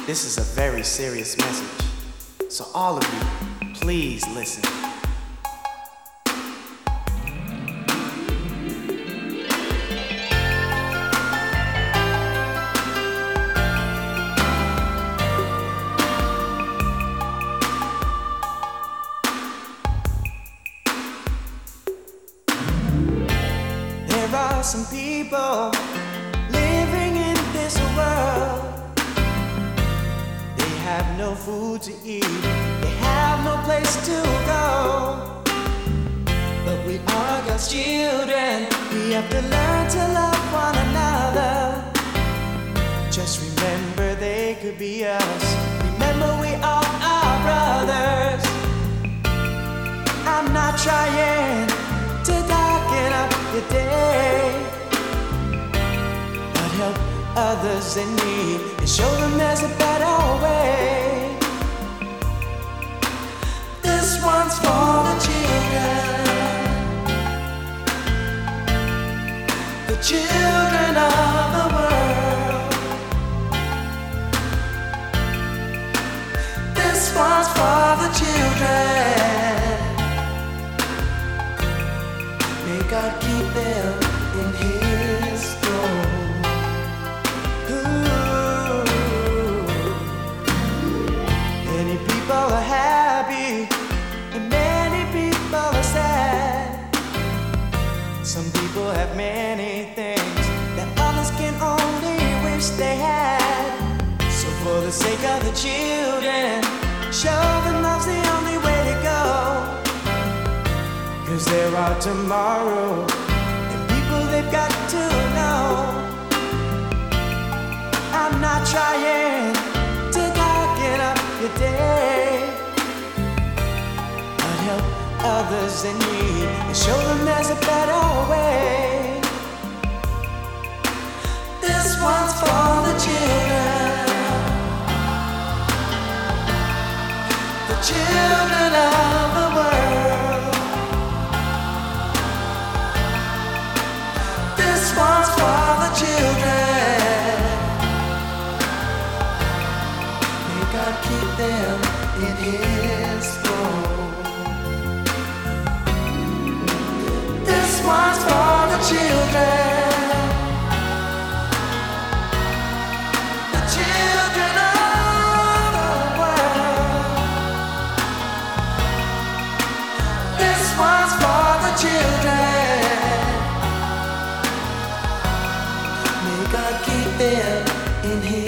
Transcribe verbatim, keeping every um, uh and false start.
This is a very serious message, so all of you, please listen. There are some people living in this world. They have no food to eat, they have no place to go. But we are God's children, we have to learn to love one another. Just remember they could be us, remember we all are brothers. I'm not trying to darken up your day, but help others in need and show them there's a better way. This one's for the children, the children of the world. This one's for the children. May God keep them in His throne. Many people are happy and many people are sad. Some people have many things that others can only wish they had. So for the sake of the children, show them love's the only way to go. 'Cause there are tomorrow and people they've got to know. I'm not trying to darken up your day, but help others in need and show them there's a better way. This one's for the children, the children of the world. This one's for the children. May God keep them in His throne. This one's for the children, the children of the world. This one's for the children. May God keep them in His